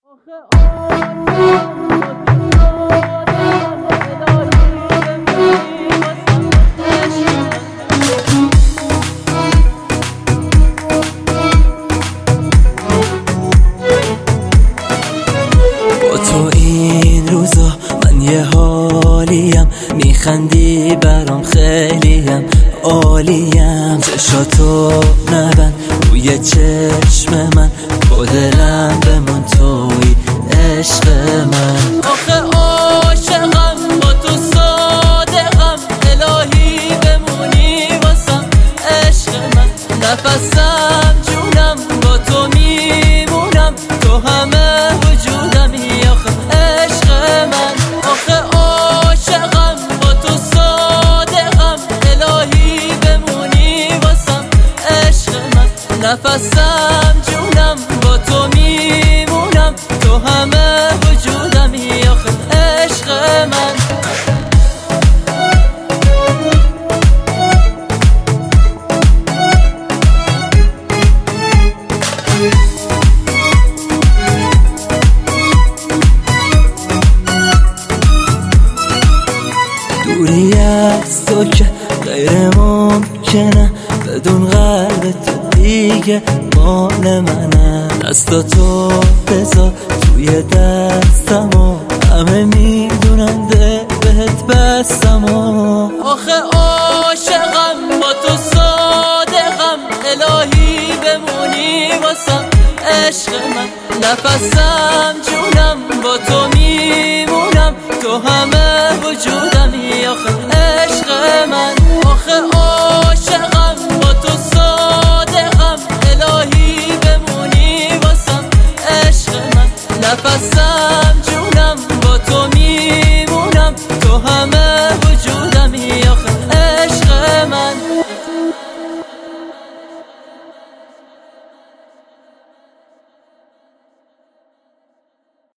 با تو این روزا من یه حالیم، میخندی برام خیلیم عالیم. چشاتو نبند روی چشم من، با دلم بمون توی عشق من. آخه عاشقم با تو صادقم، الهی بمونی واسم عشق من. نفسم جونم با تو میمونم، تو همه وجودمی آخه عشق من. آخه عاشقم با تو صادقم، الهی بمونی واسم عشق من. نفسم جونم با تو میمونم، تو همه وجودمی آخه عشق من. دوری از تو که غیر ممکنه، بدون قلب تو دیگه مال منه. دستاتو بذار توی دستم و همه میدونن ده بهت بستم و. آخه عاشقم با تو صادقم، الهی بمونی واسم عشق من. نفسم جونم با تو میمونم، تو همه وجودمی آخه عشق من. آخه عاشقم با تو